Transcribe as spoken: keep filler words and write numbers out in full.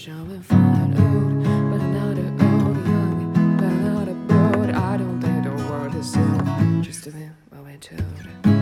showing fine old, but I'm not a old young, but I'm not a bored. I don't think the world is so just a bit what we're told.